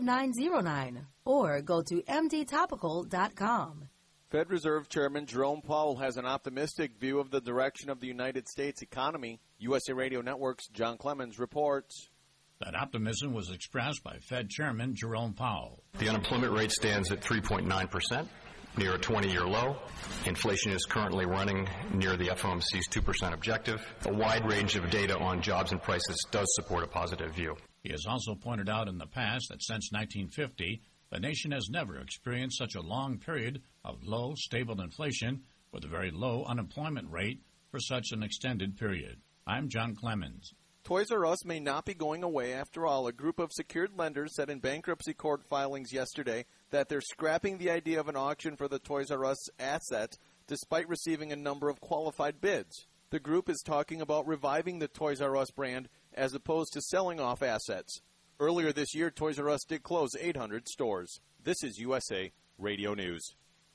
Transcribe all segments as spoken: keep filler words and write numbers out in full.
nine zero nine or go to m d topical dot com. Fed Reserve Chairman Jerome Powell has an optimistic view of the direction of the United States economy. U S A Radio Network's John Clemens reports. That optimism was expressed by Fed Chairman Jerome Powell. The unemployment rate stands at three point nine percent, near a twenty-year low. Inflation is currently running near the F O M C's two percent objective. A wide range of data on jobs and prices does support a positive view. He has also pointed out in the past that since nineteen fifty, the nation has never experienced such a long period of low, stable inflation with a very low unemployment rate for such an extended period. I'm John Clemens. Toys R Us may not be going away after all. A group of secured lenders said in bankruptcy court filings yesterday that they're scrapping the idea of an auction for the Toys R Us asset despite receiving a number of qualified bids. The group is talking about reviving the Toys R Us brand as opposed to selling off assets. Earlier this year, Toys R Us did close eight hundred stores. This is U S A Radio News.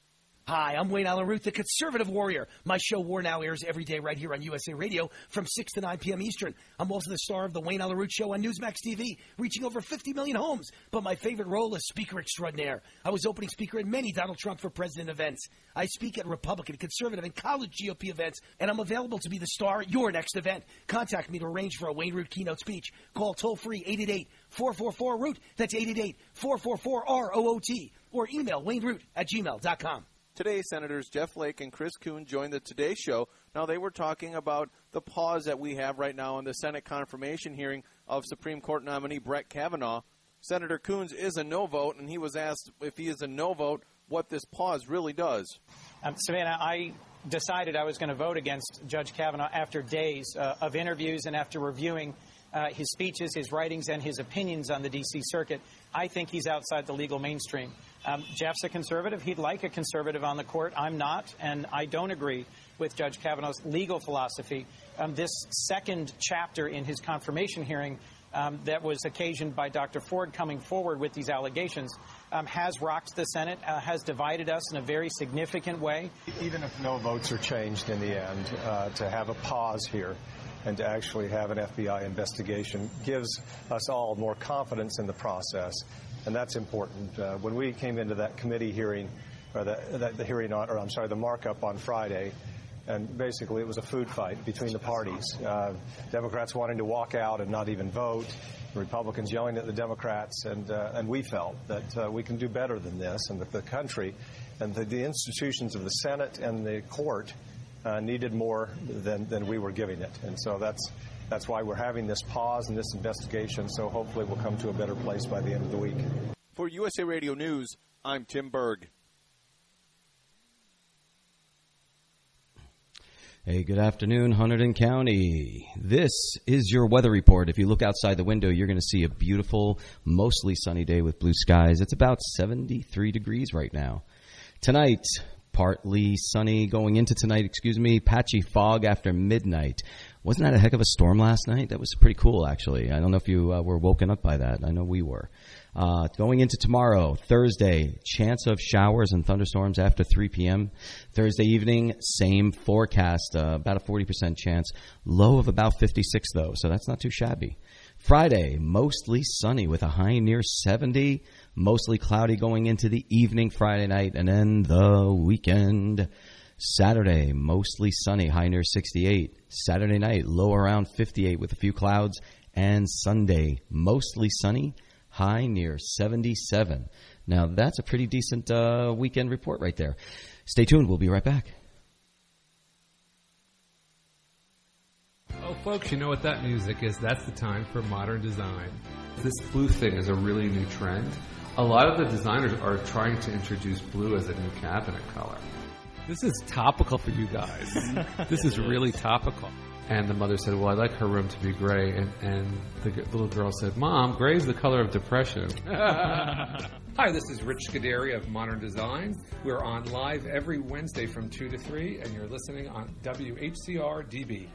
Hi, I'm Wayne Allen Root, the Conservative Warrior. My show, War Now, airs every day right here on U S A Radio from six to nine p.m. Eastern. I'm also the star of the Wayne Allen Root Show on Newsmax T V, reaching over fifty million homes. But my favorite role is Speaker Extraordinaire. I was opening speaker at many Donald Trump for President events. I speak at Republican, Conservative, and college G O P events, and I'm available to be the star at your next event. Contact me to arrange for a Wayne Root keynote speech. Call toll-free eight eight eight, four four four, root. That's eight eight eight, four four four, R O O T. Or email wayneroot at gmail dot com. Today, Senators Jeff Flake and Chris Coons joined the Today Show. Now, they were talking about the pause that we have right now in the Senate confirmation hearing of Supreme Court nominee Brett Kavanaugh. Senator Coons is a no vote, and he was asked if he is a no vote, what this pause really does. Um, Savannah, I decided I was going to vote against Judge Kavanaugh after days uh, of interviews and after reviewing uh, his speeches, his writings, and his opinions on the D C Circuit. I think he's outside the legal mainstream. Um, Jeff's a conservative. He'd like a conservative on the court. I'm not, and I don't agree with Judge Kavanaugh's legal philosophy. Um, this second chapter in his confirmation hearing um, that was occasioned by Doctor Ford coming forward with these allegations um, has rocked the Senate, uh, has divided us in a very significant way. Even if no votes are changed in the end, uh, to have a pause here and to actually have an F B I investigation gives us all more confidence in the process. And that's important. Uh, when we came into that committee hearing, or the, the, the hearing on, or I'm sorry, the markup on Friday, and basically it was a food fight between the parties. Uh, Democrats wanting to walk out and not even vote, Republicans yelling at the Democrats, and uh, and we felt that uh, we can do better than this, and that the country and the, the institutions of the Senate and the court uh, needed more than, than we were giving it. And so that's That's why we're having this pause and this investigation, so hopefully we'll come to a better place by the end of the week. For U S A Radio News, I'm Tim Berg. Hey, good afternoon, Hunterdon County. This is your weather report. If you look outside the window, you're going to see a beautiful, mostly sunny day with blue skies. It's about seventy-three degrees right now. Tonight, partly sunny going into tonight, excuse me, patchy fog after midnight. Wasn't that a heck of a storm last night? That was pretty cool, actually. I don't know if you uh, were woken up by that. I know we were. Uh, going into tomorrow, Thursday, chance of showers and thunderstorms after three p.m. Thursday evening, same forecast, uh, about a forty percent chance. Low of about fifty-six, though, so that's not too shabby. Friday, mostly sunny with a high near seventy. Mostly cloudy going into the evening Friday night, and then the weekend. Saturday, mostly sunny, high near sixty-eight. Saturday night, low around fifty-eight with a few clouds. And Sunday, mostly sunny, high near seventy-seven. Now, that's a pretty decent uh, weekend report right there. Stay tuned. We'll be right back. Oh, folks, you know what that music is. That's the time for modern design. This blue thing is a really new trend. A lot of the designers are trying to introduce blue as a new cabinet color. This is topical for you guys. This is really topical. And the mother said, well, I'd like her room to be gray. And, and the g- little girl said, Mom, gray is the color of depression. Hi, this is Rich Scuderi of Modern Design. We're on live every Wednesday from two to three, and you're listening on W H C R D B.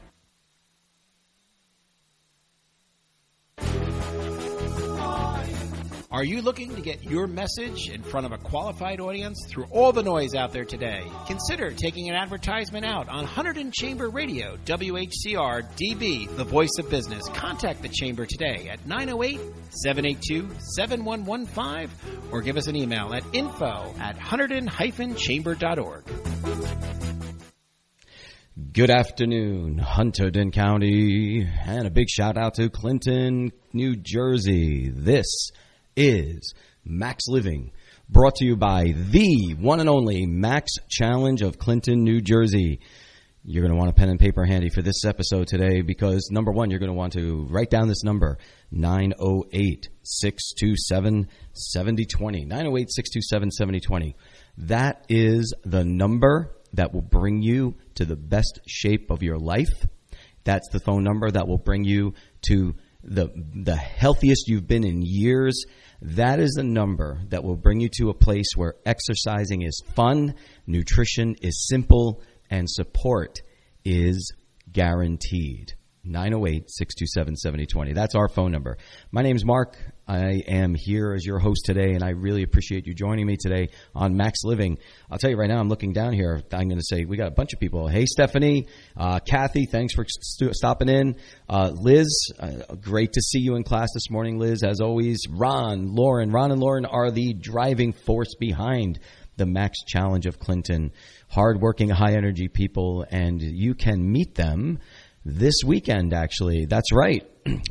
Are you looking to get your message in front of a qualified audience? Through all the noise out there today, consider taking an advertisement out on Hunterdon Chamber Radio, W H C R D B, the voice of business. Contact the Chamber today at nine oh eight, seven eight two, seven one one five or give us an email at info at hunterdon dash chamber dot org. Good afternoon, Hunterdon County, and a big shout out to Clinton, New Jersey. This is Max Living, brought to you by the one and only Max Challenge of Clinton, New Jersey. You're going to want a pen and paper handy for this episode today because, number one, you're going to want to write down this number, nine oh eight, six two seven, seven oh two oh, nine oh eight, six two seven, seven oh two oh. That is the number that will bring you to the best shape of your life. That's the phone number that will bring you to the the healthiest you've been in years. That is the number that will bring you to a place where exercising is fun, nutrition is simple, and support is guaranteed. nine oh eight, six two seven, seven oh two oh. That's our phone number. My name's Mark. I am here as your host today, and I really appreciate you joining me today on Max Living. I'll tell you right now, I'm looking down here. I'm going to say we got a bunch of people. Hey, Stephanie, uh, Kathy, thanks for st- stopping in. Uh, Liz, uh, great to see you in class this morning, Liz, as always. Ron, Lauren. Ron and Lauren are the driving force behind the Max Challenge of Clinton. Hardworking, high-energy people, and you can meet them this weekend, actually. That's right.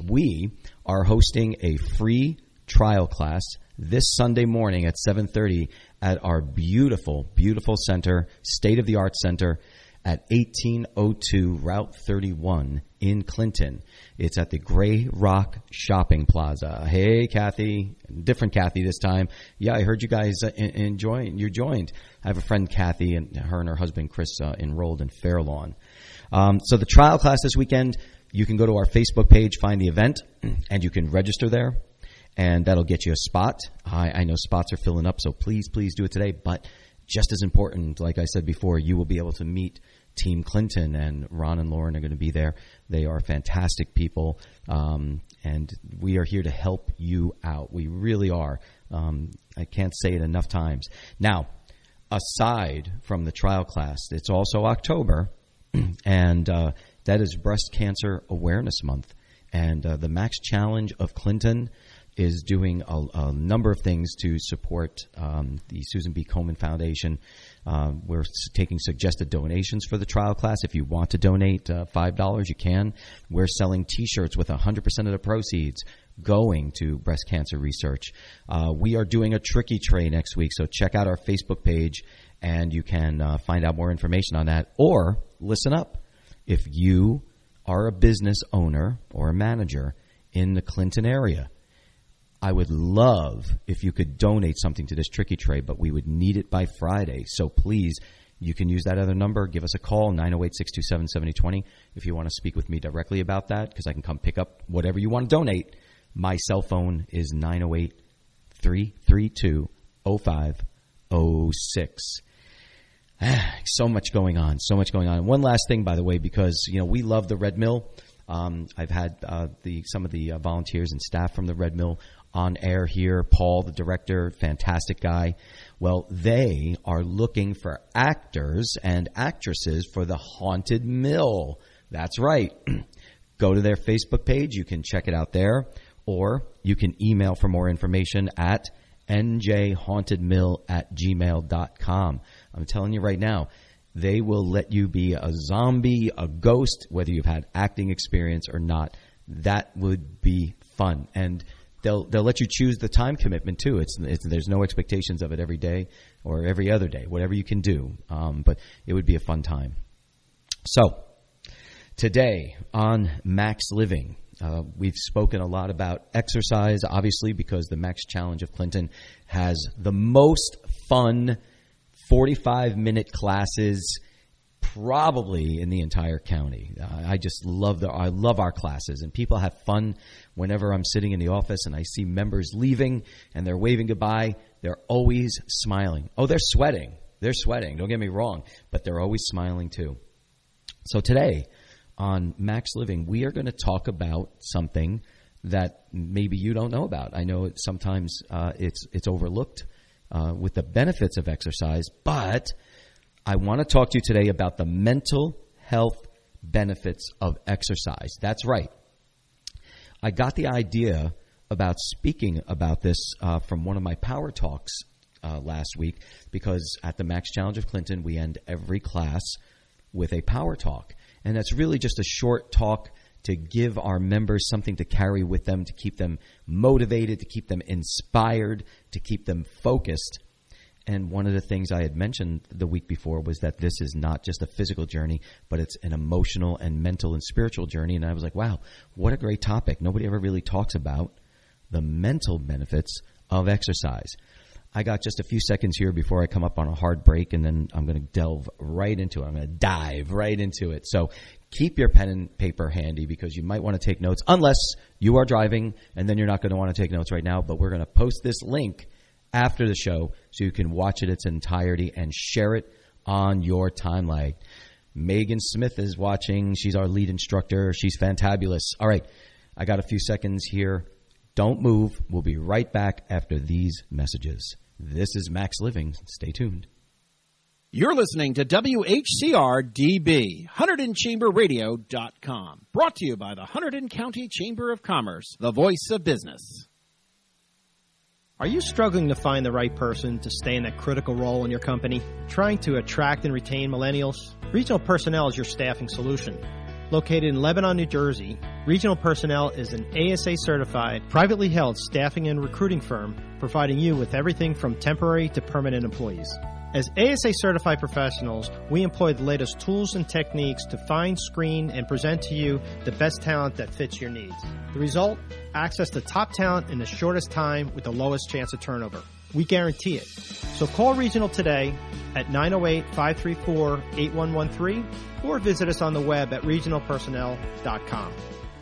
We are hosting a free trial class this Sunday morning at seven thirty at our beautiful, beautiful center, state-of-the-art center at eighteen oh two Route thirty-one in Clinton. It's at the Gray Rock Shopping Plaza. Hey, Kathy. Different Kathy this time. Yeah, I heard you guys uh, enjoying. You joined. I have a friend, Kathy, and her and her husband, Chris, uh, enrolled in Fairlawn. Um, so the trial class this weekend, you can go to our Facebook page, find the event, and you can register there, and that'll get you a spot. I, I know spots are filling up, so please, please do it today. But just as important, like I said before, you will be able to meet Team Clinton, and Ron and Lauren are going to be there. They are fantastic people, um, and we are here to help you out. We really are. Um, I can't say it enough times. Now, aside from the trial class, it's also October, and uh, that is Breast Cancer Awareness Month. And uh, the Max Challenge of Clinton is doing a, a number of things to support um, the Susan B. Komen Foundation. Uh, we're taking suggested donations for the trial class. If you want to donate uh, five dollars, you can. We're selling T-shirts with one hundred percent of the proceeds going to breast cancer research. Uh, we are doing a tricky tray next week, so check out our Facebook page, and you can uh, find out more information on that. Or listen up. If you are a business owner or a manager in the Clinton area, I would love if you could donate something to this tricky tray, but we would need it by Friday. So please, you can use that other number. Give us a call, nine oh eight, six two seven, seven oh two oh, if you want to speak with me directly about that, because I can come pick up whatever you want to donate. My cell phone is nine oh eight, three three two, oh five oh six. So much going on, so much going on. And one last thing, by the way, because, you know, we love the Red Mill. Um, I've had uh, the some of the uh, volunteers and staff from the Red Mill on air here. Paul, the director, fantastic guy. Well, they are looking for actors and actresses for the Haunted Mill. That's right. Go to their Facebook page. You can check it out there. Or you can email for more information at n j haunted mill at gmail dot com. I'm telling you right now, they will let you be a zombie, a ghost, whether you've had acting experience or not. That would be fun. And they'll they'll let you choose the time commitment, too. It's, it's There's no expectations of it every day or every other day, whatever you can do. Um, but it would be a fun time. So today on Max Living, Uh, we've spoken a lot about exercise, obviously, because the Max Challenge of Clinton has the most fun forty-five minute classes probably in the entire county. Uh, I just love the I love our classes, and people have fun whenever I'm sitting in the office and I see members leaving and they're waving goodbye. They're always smiling. Oh, they're sweating. They're sweating. Don't get me wrong, but they're always smiling too. So today, on Max Living, we are going to talk about something that maybe you don't know about. I know sometimes uh, it's it's overlooked uh, with the benefits of exercise, but I want to talk to you today about the mental health benefits of exercise. That's right. I got the idea about speaking about this uh, from one of my Power Talks uh, last week, because at the Max Challenge of Clinton, we end every class with a Power Talk. And that's really just a short talk to give our members something to carry with them, to keep them motivated, to keep them inspired, to keep them focused. And one of the things I had mentioned the week before was that this is not just a physical journey, but it's an emotional and mental and spiritual journey. And I was like, wow, what a great topic. Nobody ever really talks about the mental benefits of exercise. I got just a few seconds here before I come up on a hard break, and then I'm going to delve right into it. I'm going to dive right into it. So keep your pen and paper handy, because you might want to take notes, unless you are driving, and then you're not going to want to take notes right now. But we're going to post this link after the show so you can watch it its entirety and share it on your timeline. Megan Smith is watching. She's our lead instructor. She's fantabulous. All right, I got a few seconds here. Don't move. We'll be right back after these messages. This is Max Living. Stay tuned. You're listening to W H C R D B, Hunterdon Chamber Radio dot com. Brought to you by the Hunterdon County Chamber of Commerce, the voice of business. Are you struggling to find the right person to stay in that critical role in your company? Trying to attract and retain millennials? Regional Personnel is your staffing solution. Located in Lebanon, New Jersey, Regional Personnel is an A S A-certified, privately held staffing and recruiting firm providing you with everything from temporary to permanent employees. As A S A-certified professionals, we employ the latest tools and techniques to find, screen, and present to you the best talent that fits your needs. The result? Access to top talent in the shortest time with the lowest chance of turnover. We guarantee it. So call Regional today at nine oh eight, five three four, eight one one three or visit us on the web at regional personnel dot com.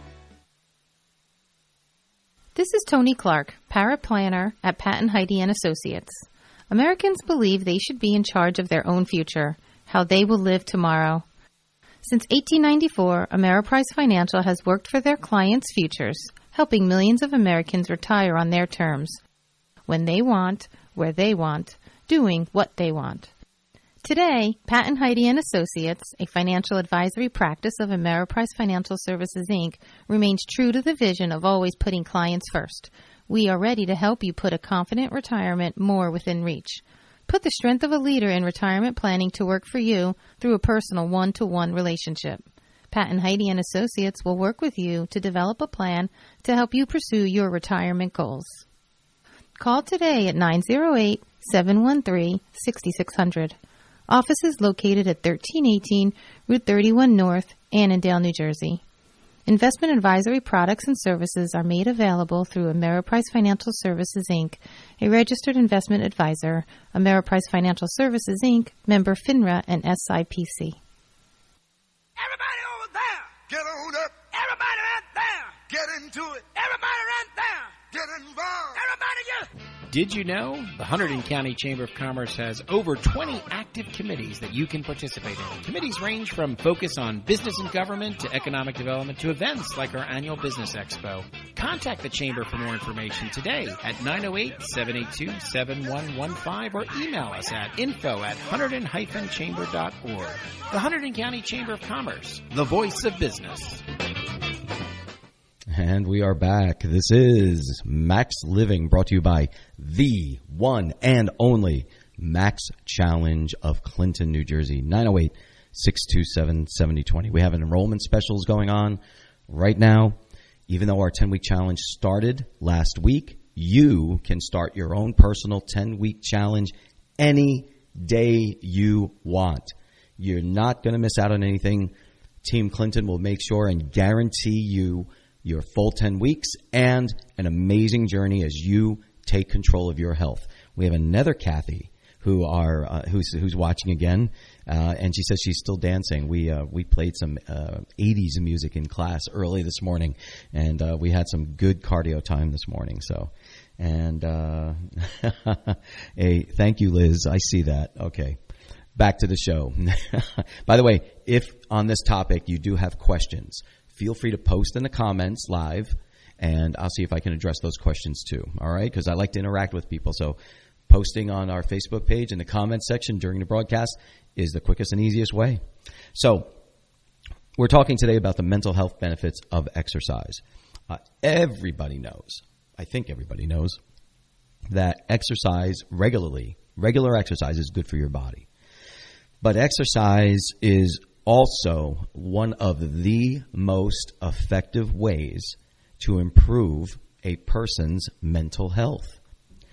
This is Tony Clark, paraplanner at Patton Heidi and Associates. Americans believe they should be in charge of their own future, how they will live tomorrow. Since eighteen ninety-four, Ameriprise Financial has worked for their clients' futures, helping millions of Americans retire on their terms, when they want, where they want, doing what they want. Today, Patton Heidi and Associates, a financial advisory practice of Ameriprise Financial Services, Incorporated, remains true to the vision of always putting clients first. We are ready to help you put a confident retirement more within reach. Put the strength of a leader in retirement planning to work for you through a personal one-to-one relationship. Patton Heidi and Associates will work with you to develop a plan to help you pursue your retirement goals. Call today at nine oh eight, seven one three, six six zero zero. Office is located at thirteen eighteen Route thirty-one North, Annandale, New Jersey. Investment advisory products and services are made available through Ameriprise Financial Services, Incorporated, a registered investment advisor. Ameriprise Financial Services, Incorporated, member FINRA and S I P C. Everybody over there, get on up. Everybody right there, get into it. Everybody right there, get involved. Everybody get... Did you know the Hunterdon County Chamber of Commerce has over twenty active committees that you can participate in? Committees range from focus on business and government to economic development to events like our annual Business Expo. Contact the Chamber for more information today at nine oh eight, seven eight two, seven one one five or email us at info at hunterdon dash chamber dot org. The Hunterdon County Chamber of Commerce, the voice of business. And we are back. This is Max Living, brought to you by the one and only Max Challenge of Clinton, New Jersey, nine oh eight, six two seven, seven oh two oh. We have an enrollment specials going on right now. Even though our ten-week challenge started last week, you can start your own personal ten-week challenge any day you want. You're not going to miss out on anything. Team Clinton will make sure and guarantee you your full ten weeks and an amazing journey as you take control of your health. We have another Kathy who are uh, who's who's watching again, uh, and she says she's still dancing. We uh, we played some uh, eighties music in class early this morning, and uh, we had some good cardio time this morning. So, and uh, hey, thank you, Liz. I see that. Okay. Back to the show. By the way, if on this topic you do have questions, feel free to post in the comments live, and I'll see if I can address those questions too, all right? Because I like to interact with people. So posting on our Facebook page in the comments section during the broadcast is the quickest and easiest way. So we're talking today about the mental health benefits of exercise. Uh, everybody knows, I think everybody knows, that exercise regularly, regular exercise is good for your body. But exercise is also one of the most effective ways to improve a person's mental health.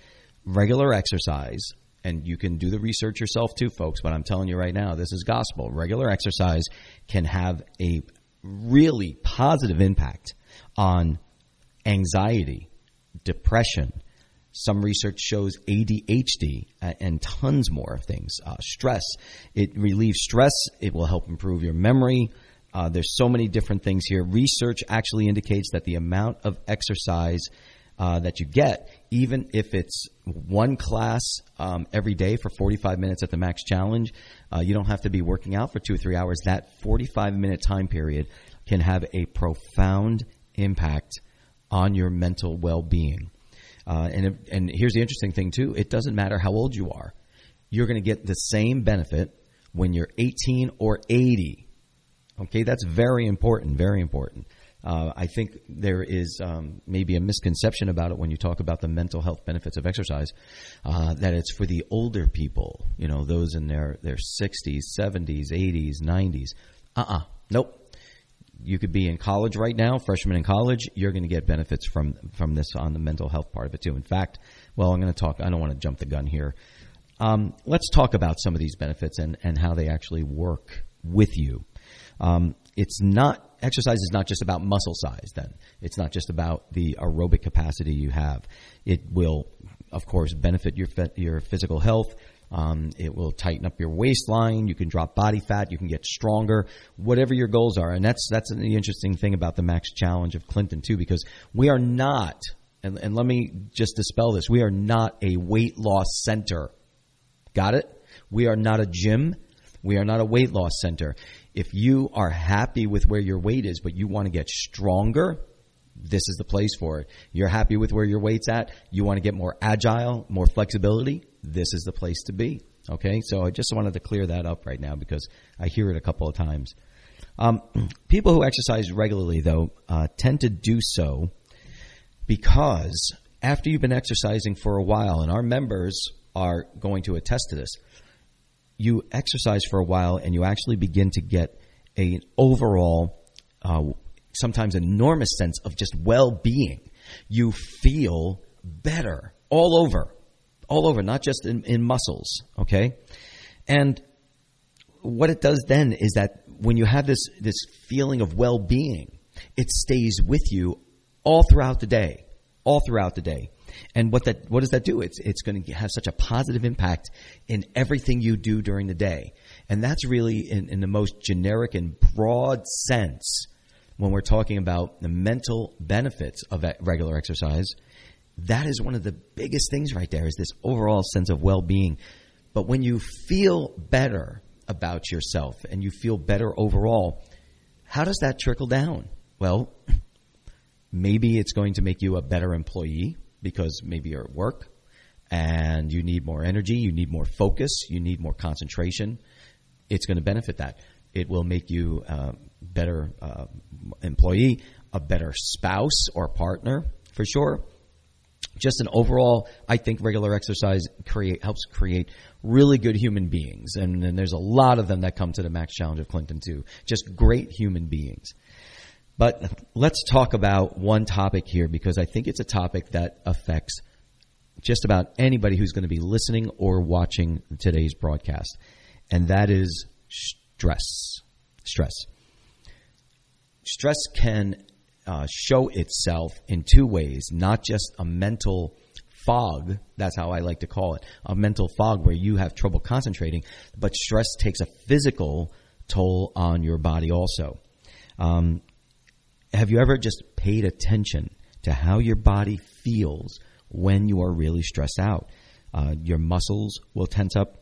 Regular exercise, and you can do the research yourself too, folks, but I'm telling you right now, this is gospel. Regular exercise can have a really positive impact on anxiety, depression. Some research shows A D H D and tons more things. Uh, stress. It relieves stress. It will help improve your memory. Uh, there's so many different things here. Research actually indicates that the amount of exercise uh, that you get, even if it's one class um, every day for forty-five minutes at the Max Challenge, uh, you don't have to be working out for two or three hours. That forty-five minute time period can have a profound impact on your mental well-being. Uh, and, and here's the interesting thing, too. It doesn't matter how old you are. You're going to get the same benefit when you're eighteen or eighty. Okay, that's very important, very important. Uh, I think there is um, maybe a misconception about it when you talk about the mental health benefits of exercise, uh, that it's for the older people, you know, those in their, their sixties, seventies, eighties, nineties. Uh-uh, nope. You could be in college right now, freshman in college. You're going to get benefits from, from this on the mental health part of it, too. In fact, well, I'm going to talk – I don't want to jump the gun here. Um, let's talk about some of these benefits and, and how they actually work with you. Um, it's not – exercise is not just about muscle size then. It's not just about the aerobic capacity you have. It will, of course, benefit your your physical health. Um, it will tighten up your waistline. You can drop body fat. You can get stronger, whatever your goals are. And that's that's the interesting thing about the Max Challenge of Clinton, too, because we are not, and, and let me just dispel this, we are not a weight loss center. Got it? We are not a gym. We are not a weight loss center. If you are happy with where your weight is, but you want to get stronger, this is the place for it. You're happy with where your weight's at. You want to get more agile, more flexibility. This is the place to be. Okay, so I just wanted to clear that up right now because I hear it a couple of times. Um, people who exercise regularly, though, uh, tend to do so because after you've been exercising for a while, and our members are going to attest to this, you exercise for a while and you actually begin to get an overall, uh, sometimes enormous sense of just well-being. You feel better all over. All over, not just in, in muscles, okay? And what it does then is that when you have this, this feeling of well-being, it stays with you all throughout the day, all throughout the day. And what that what does that do? It's it's going to have such a positive impact in everything you do during the day. And that's really in, in the most generic and broad sense when we're talking about the mental benefits of regular exercise. That is one of the biggest things right there, is this overall sense of well-being. But when you feel better about yourself and you feel better overall, how does that trickle down? Well, maybe it's going to make you a better employee because maybe you're at work and you need more energy, you need more focus, you need more concentration. It's going to benefit that. It will make you a better uh, employee, a better spouse or partner for sure. Just an overall, I think regular exercise create helps create really good human beings. And, and there's a lot of them that come to the Max Challenge of Clinton too. Just great human beings. But let's talk about one topic here because I think it's a topic that affects just about anybody who's going to be listening or watching today's broadcast. And that is stress. Stress. Stress can Uh, show itself in two ways, not just a mental fog, that's how I like to call it, a mental fog where you have trouble concentrating, but stress takes a physical toll on your body also. Um, have you ever just paid attention to how your body feels when you are really stressed out? Uh, your muscles will tense up.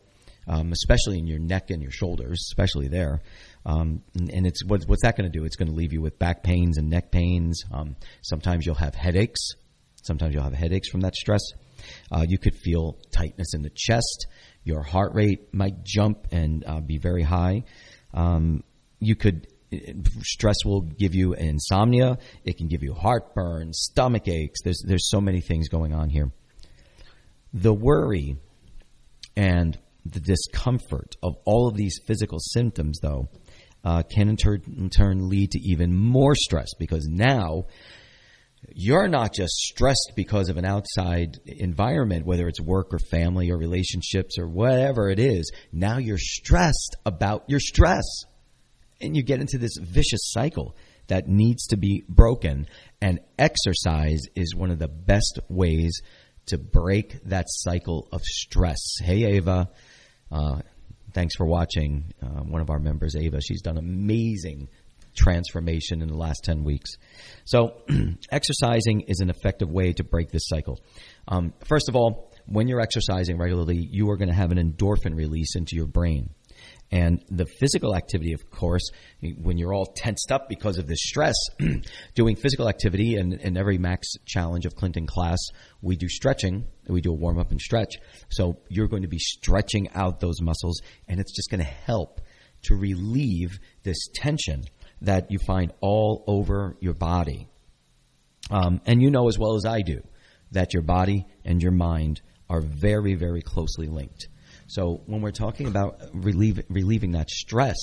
um, especially in your neck and your shoulders, especially there. Um, and, and it's what, what's that going to do? It's going to leave you with back pains and neck pains. Um, sometimes you'll have headaches. Sometimes you'll have headaches from that stress. Uh, you could feel tightness in the chest. Your heart rate might jump and uh, be very high. Um, you could stress will give you insomnia. It can give you heartburn, stomach aches. There's there's so many things going on here. The worry and the discomfort of all of these physical symptoms, though, uh, can in turn, in turn lead to even more stress, because now you're not just stressed because of an outside environment, whether it's work or family or relationships or whatever it is. Now you're stressed about your stress. And you get into this vicious cycle that needs to be broken. And exercise is one of the best ways to break that cycle of stress. Hey, Ava. Uh, thanks for watching. Uh, one of our members, Ava, she's done amazing transformation in the last ten weeks. So exercising is an effective way to break this cycle. Um, first of all, when you're exercising regularly, you are going to have an endorphin release into your brain. And the physical activity, of course, when you're all tensed up because of this stress, doing physical activity, and in every Max Challenge of Clinton class, we do stretching. We do a warm-up and stretch. So you're going to be stretching out those muscles, and it's just going to help to relieve this tension that you find all over your body. Um, and you know as well as I do that your body and your mind are very, very closely linked. So when we're talking about relieve, relieving that stress,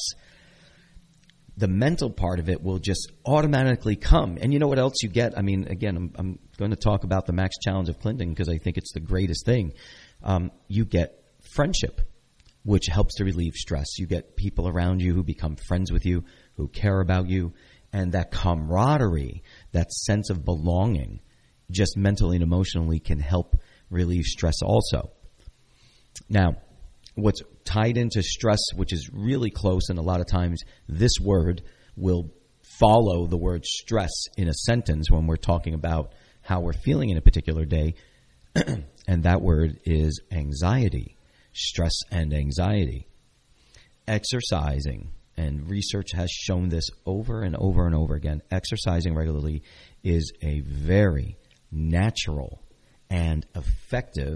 the mental part of it will just automatically come. And you know what else you get? I mean, again, I'm, I'm going to talk about the Max Challenge of Clinton because I think it's the greatest thing. Um, you get friendship, which helps to relieve stress. You get people around you who become friends with you, who care about you, and that camaraderie, that sense of belonging, just mentally and emotionally can help relieve stress also. Now, what's tied into stress, which is really close, and a lot of times this word will follow the word stress in a sentence when we're talking about how we're feeling in a particular day, and that word is anxiety, stress and anxiety. Exercising, and research has shown this over and over and over again, exercising regularly is a very natural and effective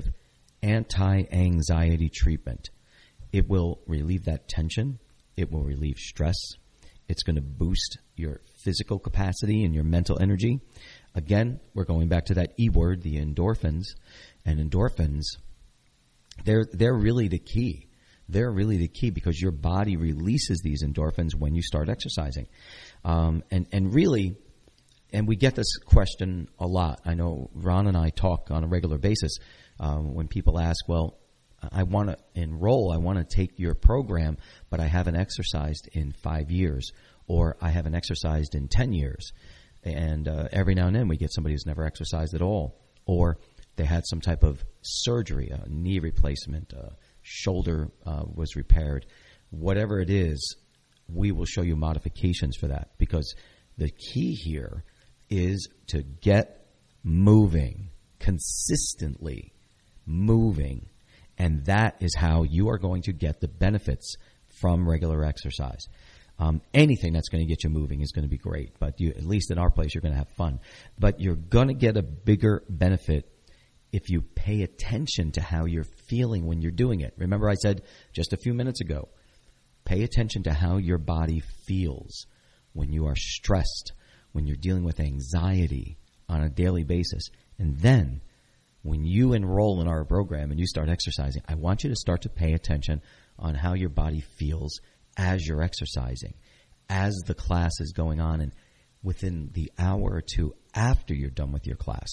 anti-anxiety treatment. It will relieve that tension. It will relieve stress. It's going to boost your physical capacity and your mental energy. Again, we're going back to that E word, the endorphins. And endorphins, they're they're really the key. They're really the key because your body releases these endorphins when you start exercising. Um, and, and really, and we get this question a lot. I know Ron and I talk on a regular basis. Um, when people ask, well, I want to enroll, I want to take your program, but I haven't exercised in five years, or I haven't exercised in ten years. And uh, every now and then we get somebody who's never exercised at all, or they had some type of surgery, a knee replacement, a shoulder uh, was repaired. Whatever it is, we will show you modifications for that, because the key here is to get moving, consistently moving, and that is how you are going to get the benefits from regular exercise. Um, anything that's going to get you moving is going to be great, but you, at least in our place, you're going to have fun. But you're going to get a bigger benefit if you pay attention to how you're feeling when you're doing it. Remember I said just a few minutes ago, pay attention to how your body feels when you are stressed, when you're dealing with anxiety on a daily basis. And then when you enroll in our program and you start exercising, I want you to start to pay attention on how your body feels as you're exercising, as the class is going on, and within the hour or two after you're done with your class,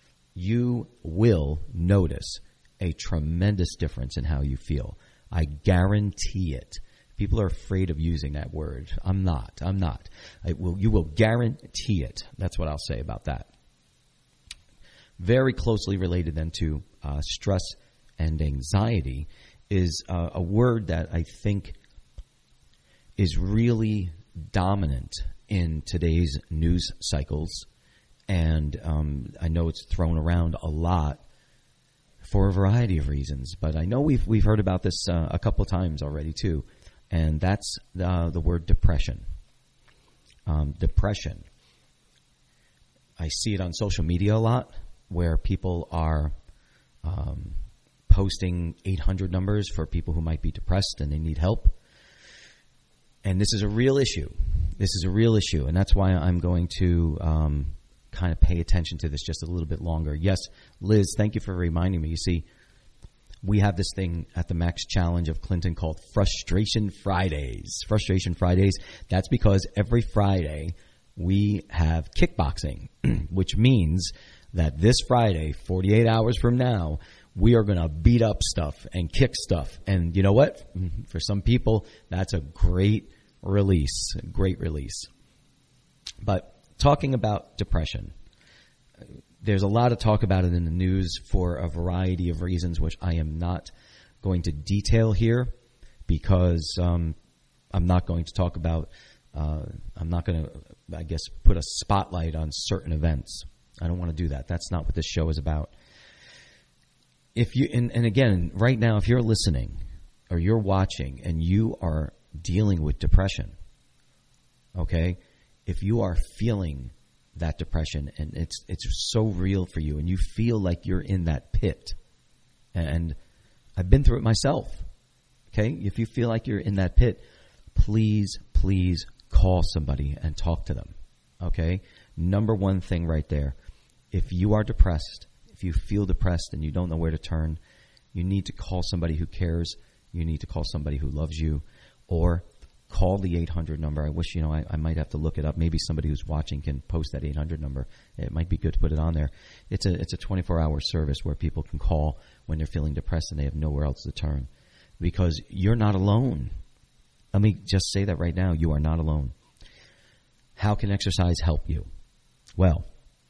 you will notice a tremendous difference in how you feel. I guarantee it. People are afraid of using that word. I'm not. I'm not. I will, you will guarantee it. That's what I'll say about that. Very closely related then to uh, stress and anxiety is uh, a word that I think is really dominant in today's news cycles. And um, I know it's thrown around a lot. for a variety of reasons. But I know we've we've heard about this uh, a couple of times already too, and that's uh, the word depression. Um, depression. I see it on social media a lot, where people are um, posting eight hundred numbers for people who might be depressed and they need help. And this is a real issue. This is a real issue, and that's why I'm going to um, kind of pay attention to this just a little bit longer. Yes, Liz, thank you for reminding me. You see, we have this thing at the Max Challenge of Clinton called Frustration Fridays. Frustration Fridays, that's because every Friday we have kickboxing, which means that this Friday, forty-eight hours from now, we are going to beat up stuff and kick stuff. And you know what? For some people, that's a great release, a great release. But talking about depression, there's a lot of talk about it in the news for a variety of reasons, which I am not going to detail here because um, I'm not going to talk about, uh, I'm not going to, I guess, put a spotlight on certain events. I don't want to do that. That's not what this show is about. If you and, and again, right now, if you're listening or you're watching and you are dealing with depression, okay, if you are feeling that depression and it's it's so real for you and you feel like you're in that pit, and I've been through it myself, okay, if you feel like you're in that pit, please, please call somebody and talk to them, okay? Number one thing right there, if you are depressed, if you feel depressed and you don't know where to turn, you need to call somebody who cares. You need to call somebody who loves you, or call the eight hundred number. I wish, you know, I, I might have to look it up. Maybe somebody who's watching can post that eight hundred number. It might be good to put it on there. It's a it's a twenty-four hour service where people can call when they're feeling depressed and they have nowhere else to turn, because you're not alone. Let me just say that right now. You are not alone. How can exercise help you? Well,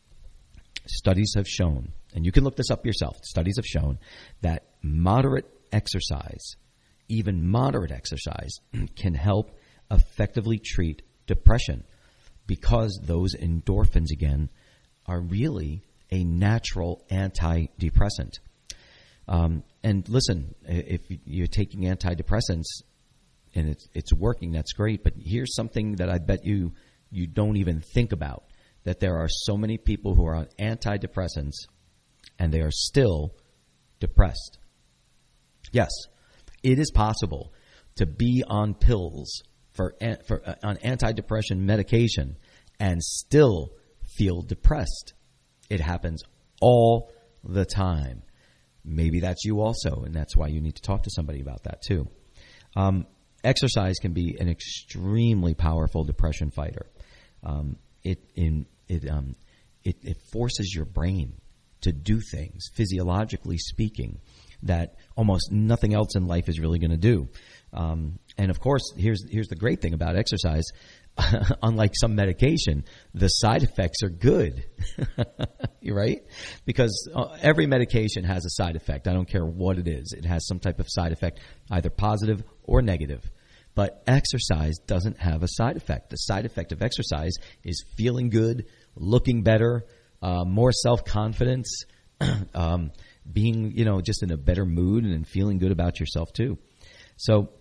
studies have shown, and you can look this up yourself, studies have shown that moderate exercise, even moderate exercise, can help effectively treat depression, because those endorphins, again, are really a natural antidepressant. Um, and listen, if you're taking antidepressants and it's, it's working, that's great, but here's something that I bet you you don't even think about, that there are so many people who are on antidepressants and they are still depressed. Yes, it is possible to be on pills for, for uh, on antidepressant medication and still feel depressed. It happens all the time. Maybe that's you also, and that's why you need to talk to somebody about that too. Um, exercise can be an extremely powerful depression fighter. Um, it in it um, it, it forces your brain to do things, physiologically speaking, that almost nothing else in life is really going to do. Um, and of course, here's here's the great thing about exercise. Unlike some medication, the side effects are good. You're right? Because uh, every medication has a side effect. I don't care what it is. It has some type of side effect, either positive or negative. But exercise doesn't have a side effect. The side effect of exercise is feeling good, looking better, uh, more self-confidence, um, being, you know, just in a better mood and feeling good about yourself too. So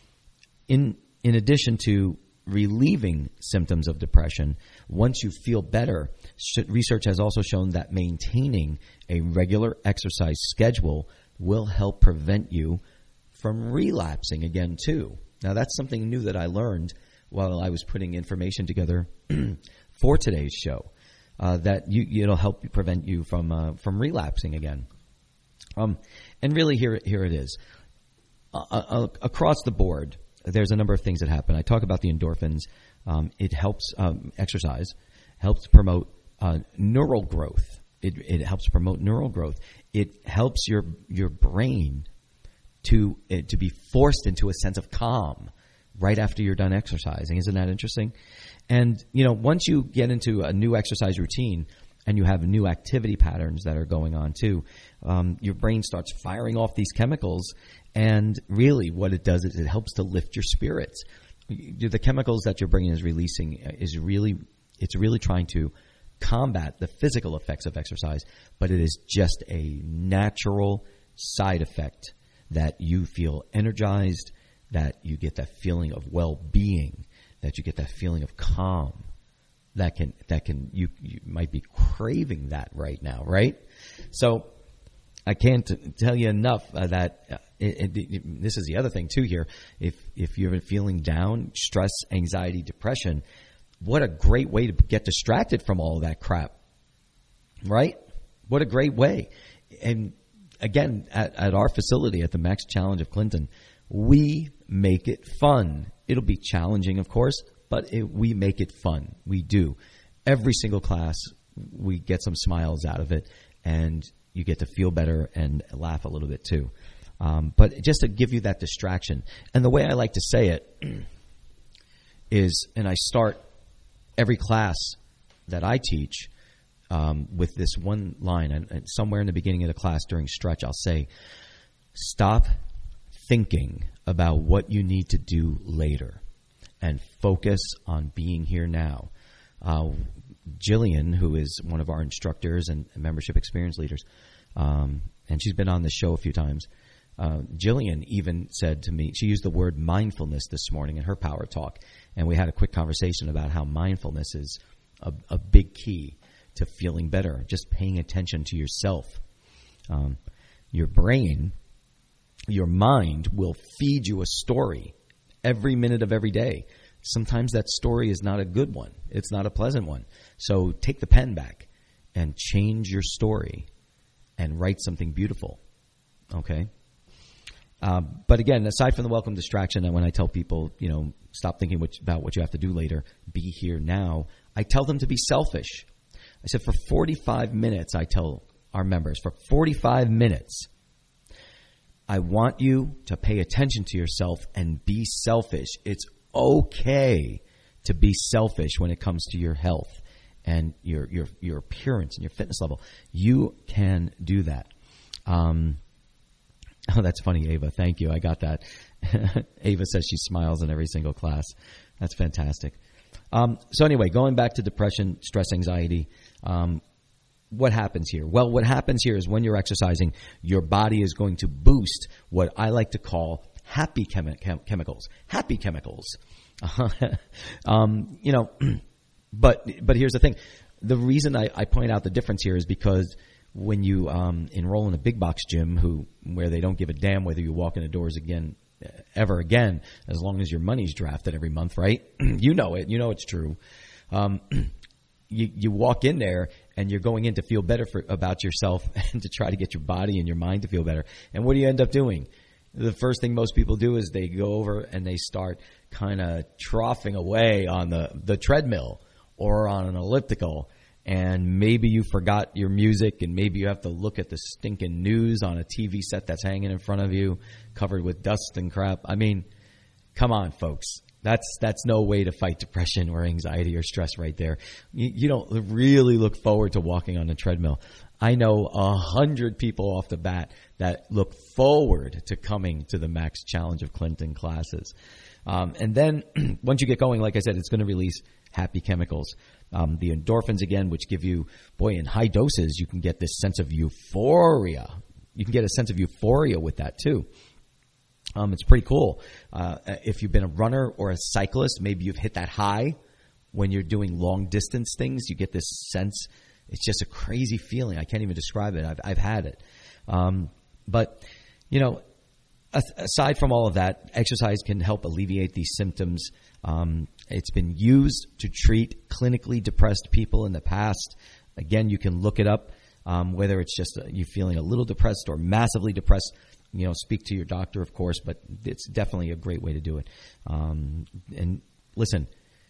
in in addition to relieving symptoms of depression, once you feel better, research has also shown that maintaining a regular exercise schedule will help prevent you from relapsing again too. Now, that's something new that I learned while I was putting information together for today's show, uh, that you, it'll help prevent you from uh, from relapsing again. Um, and really, here here it is. Uh, uh, across the board, there's a number of things that happen. I talk about the endorphins. Um, it helps um, exercise, helps promote uh, neural growth. It, it helps promote neural growth. It helps your your brain to uh, to be forced into a sense of calm right after you're done exercising. Isn't that interesting? And you know, once you get into a new exercise routine and you have new activity patterns that are going on too, um, your brain starts firing off these chemicals. And really what it does is it helps to lift your spirits. The chemicals that your brain is releasing is really, it's really trying to combat the physical effects of exercise, but it is just a natural side effect that you feel energized, that you get that feeling of well-being, that you get that feeling of calm. That can that can you you might be craving that right now, right? So I can't tell you enough uh, that uh, it, it, it, this is the other thing too here. If if you're feeling down, stress, anxiety, depression, what a great way to get distracted from all of that crap, right? What a great way. And again, at, at our facility at the Max Challenge of Clinton, we make it fun. It'll be challenging, of course, but it, we make it fun. We do. Every single class, we get some smiles out of it, and you get to feel better and laugh a little bit too. Um, but just to give you that distraction. And the way I like to say it is, and I start every class that I teach um, with this one line. And, and somewhere in the beginning of the class during stretch, I'll say, stop thinking about what you need to do later and focus on being here now. Uh, Jillian, who is one of our instructors and membership experience leaders, um, and she's been on the show a few times, uh, Jillian even said to me, she used the word mindfulness this morning in her power talk, and we had a quick conversation about how mindfulness is a, a big key to feeling better, just paying attention to yourself. Um, your brain, your mind will feed you a story every minute of every day. Sometimes that story is not a good one. It's not a pleasant one. So take the pen back and change your story and write something beautiful. Okay? Uh, but again, aside from the welcome distraction, and when I tell people, you know, stop thinking what, about what you have to do later, be here now, I tell them to be selfish. I said for forty-five minutes, I tell our members, for forty-five minutes, I want you to pay attention to yourself and be selfish. It's okay to be selfish when it comes to your health and your your your appearance and your fitness level. You can do that. Um, oh, that's funny, Ava. Thank you. I got that. Ava says she smiles in every single class. That's fantastic. Um, so anyway, going back to depression, stress, anxiety, um, what happens here? Well, what happens here is when you're exercising, your body is going to boost what I like to call happy chemi- chem- chemicals. Happy chemicals. um, you know, but but here's the thing. The reason I, I point out the difference here is because when you um, enroll in a big box gym who where they don't give a damn whether you walk in the doors again ever again, as long as your money's drafted every month, right? You know it. You know it's true. Um, you, you walk in there and you're going in to feel better for, about yourself and to try to get your body and your mind to feel better. And what do you end up doing? The first thing most people do is they go over and they start kind of troughing away on the, the treadmill or on an elliptical. And maybe you forgot your music, and maybe you have to look at the stinking news on a T V set that's hanging in front of you, covered with dust and crap. I mean, come on, folks. That's that's no way to fight depression or anxiety or stress right there. You, you don't really look forward to walking on a treadmill. I know a hundred people off the bat that look forward to coming to the Max Challenge of Clinton classes. Um, and then once you get going, like I said, it's going to release happy chemicals. Um, the endorphins, again, which give you, boy, in high doses, you can get this sense of euphoria. You can get a sense of euphoria with that, too. Um, it's pretty cool. Uh, if you've been a runner or a cyclist, maybe you've hit that high when you're doing long-distance things. You get this sense. It's just a crazy feeling. I can't even describe it. I've, I've had it. Um, but, you know, aside from all of that, exercise can help alleviate these symptoms. Um, it's been used to treat clinically depressed people in the past. Again, you can look it up, um, whether it's just uh, you feeling a little depressed or massively depressed. You know, speak to your doctor, of course, but it's definitely a great way to do it. Um, and listen,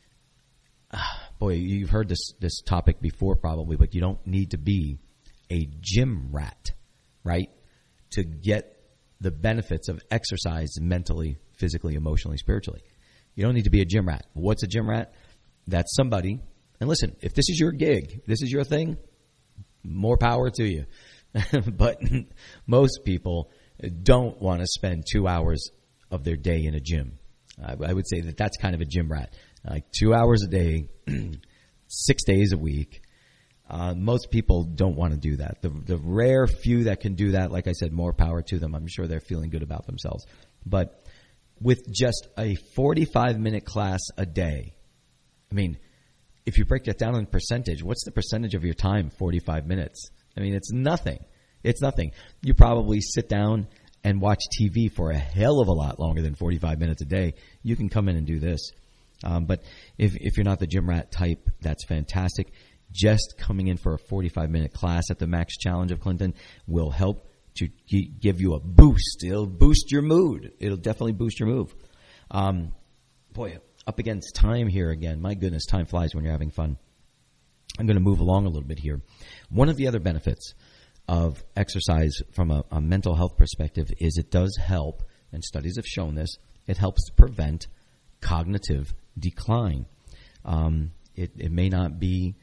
boy, you've heard this this topic before probably, but you don't need to be a gym rat, right, to get the benefits of exercise mentally, physically, emotionally, spiritually. You don't need to be a gym rat. What's a gym rat? That's somebody. And listen, if this is your gig, this is your thing, more power to you. But most people don't want to spend two hours of their day in a gym. I, I would say that that's kind of a gym rat. Like two hours a day, six days a week, Uh, most people don't want to do that. The, the rare few that can do that, like I said, more power to them. I'm sure they're feeling good about themselves. But with just a forty-five minute class a day, I mean, if you break that down in percentage, what's the percentage of your time, forty-five minutes? I mean, it's nothing. It's nothing. You probably sit down and watch T V for a hell of a lot longer than forty-five minutes a day. You can come in and do this. Um, but if, if you're not the gym rat type, that's fantastic. Just coming in for a forty-five minute class at the Max Challenge of Clinton will help to g- give you a boost. It'll boost your mood. It'll definitely boost your move. Um, boy, up against time here again. My goodness, time flies when you're having fun. I'm going to move along a little bit here. One of the other benefits of exercise from a, a mental health perspective is it does help, and studies have shown this, it helps to prevent cognitive decline. Um, it, it may not be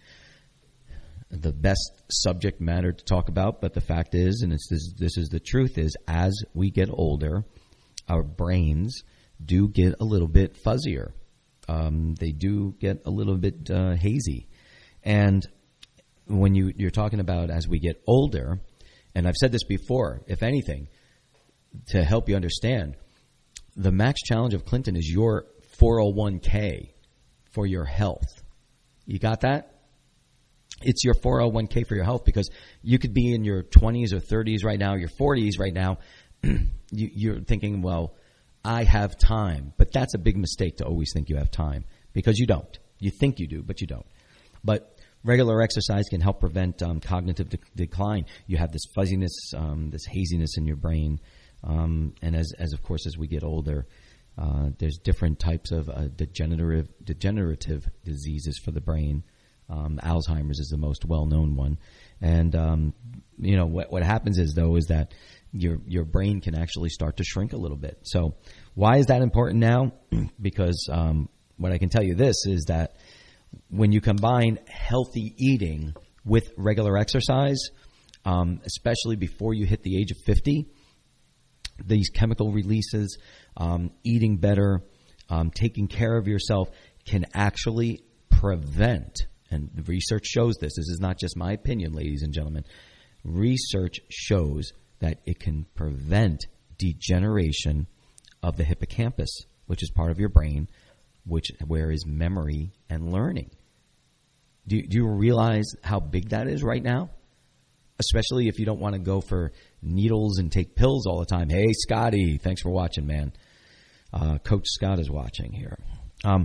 the best subject matter to talk about, but the fact is, and it's this, this is the truth, is as we get older, our brains do get a little bit fuzzier. Um, they do get a little bit uh, hazy. And when you, you're talking about as we get older, and I've said this before, if anything, to help you understand, the Max Challenge of Clinton is your four oh one k for your health. You got that? It's your four oh one k for your health, because you could be in your twenties or thirties right now, your forties right now. you, you're thinking, well, I have time. But that's a big mistake to always think you have time, because you don't. You think you do, but you don't. But regular exercise can help prevent um, cognitive de- decline. You have this fuzziness, um, this haziness in your brain. Um, and as, as, of course, as we get older, uh, there's different types of uh, degenerative, degenerative diseases for the brain. Um, Alzheimer's is the most well-known one. And, um, you know, what, what happens is, though, is that your your brain can actually start to shrink a little bit. So why is that important now? Because um, what I can tell you this is that when you combine healthy eating with regular exercise, um, especially before you hit the age of fifty, these chemical releases, um, eating better, um, taking care of yourself can actually prevent, and the research shows this, this is not just my opinion, ladies and gentlemen, research shows that it can prevent degeneration of the hippocampus, which is part of your brain, which where is memory and learning. Do you, do you realize how big that is right now? Especially if you don't want to go for needles and take pills all the time. Hey, Scotty, thanks for watching, man. Uh, Coach Scott is watching here. Um,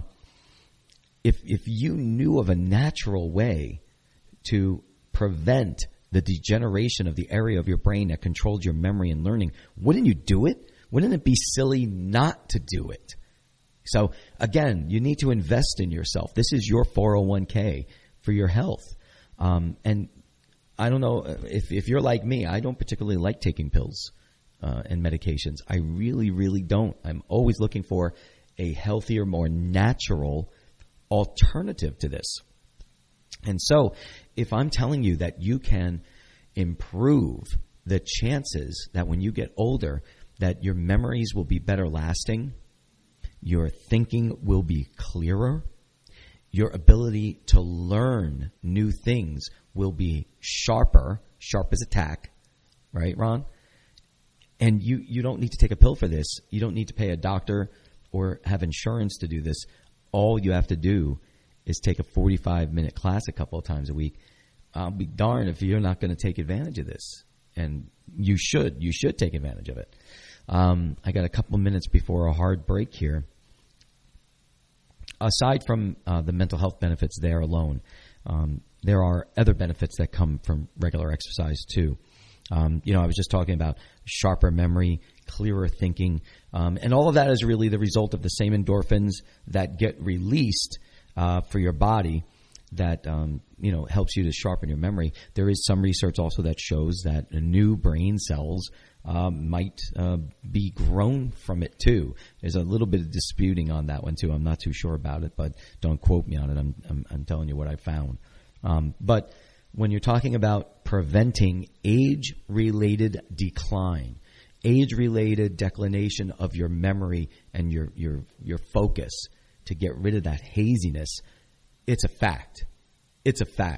if if you knew of a natural way to prevent the degeneration of the area of your brain that controls your memory and learning, wouldn't you do it? Wouldn't it be silly not to do it? So, again, you need to invest in yourself. This is your four oh one k for your health. Um, and I don't know if, if you're like me, I don't particularly like taking pills uh, and medications. I really, really don't. I'm always looking for a healthier, more natural alternative to this. And so if I'm telling you that you can improve the chances that when you get older that your memories will be better lasting, your thinking will be clearer, your ability to learn new things will be sharper, sharp as a tack, right, Ron? And you, you don't need to take a pill for this. You don't need to pay a doctor or have insurance to do this. All you have to do is take a forty-five minute class a couple of times a week. I'll be darned if you're not going to take advantage of this. And you should. You should take advantage of it. Um, I got a couple of minutes before a hard break here. Aside from uh, the mental health benefits there alone, um, there are other benefits that come from regular exercise too. Um, you know, I was just talking about sharper memory, clearer thinking, um, and all of that is really the result of the same endorphins that get released uh, for your body that, um, you know, helps you to sharpen your memory. There is some research also that shows that new brain cells uh, might uh, be grown from it too. There's a little bit of disputing on that one too. I'm not too sure about it, but don't quote me on it. I'm, I'm, I'm telling you what I found. Um, but when you're talking about preventing age-related decline, age-related declination of your memory and your, your, your focus to get rid of that haziness, it's a fact. It's a fact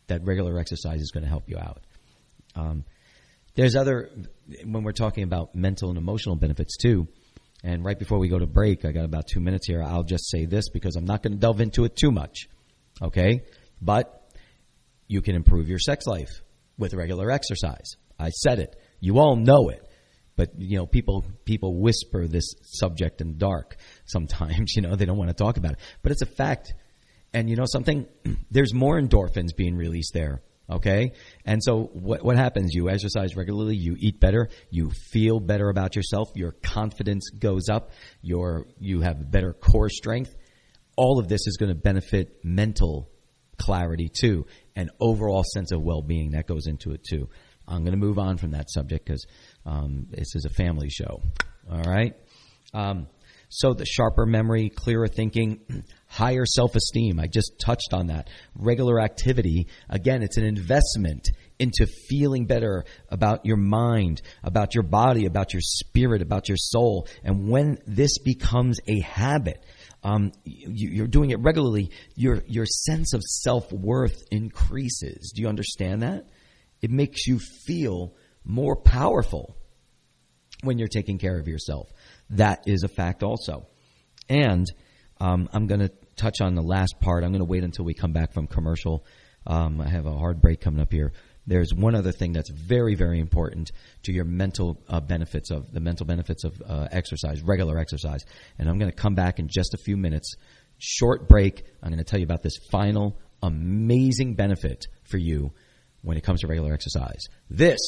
that regular exercise is going to help you out. Um, there's other, when we're talking about mental and emotional benefits too, and right before we go to break, I got about two minutes here, I'll just say this because I'm not going to delve into it too much, okay? But you can improve your sex life with regular exercise. I said it. You all know it. But, you know, people people whisper this subject in the dark sometimes. You know, they don't want to talk about it. But it's a fact. And you know something? There's more endorphins being released there, okay? And so what what happens? You exercise regularly, you eat better, you feel better about yourself, your confidence goes up, your you have better core strength. All of this is going to benefit mental clarity too, and overall sense of well-being that goes into it too. I'm going to move on from that subject because um, this is a family show, all right? Um, so the sharper memory, clearer thinking, higher self-esteem. I just touched on that. Regular activity, again, it's an investment into feeling better about your mind, about your body, about your spirit, about your soul. And when this becomes a habit, um, you, you're doing it regularly, your your sense of self-worth increases. Do you understand that? It makes you feel more powerful when you're taking care of yourself. That is a fact also. And um, I'm going to touch on the last part. I'm going to wait until we come back from commercial. Um, I have a hard break coming up here. There's one other thing that's very, very important to your mental uh, benefits of the mental benefits of uh, exercise, regular exercise. And I'm going to come back in just a few minutes. Short break. I'm going to tell you about this final amazing benefit for you when it comes to regular exercise. This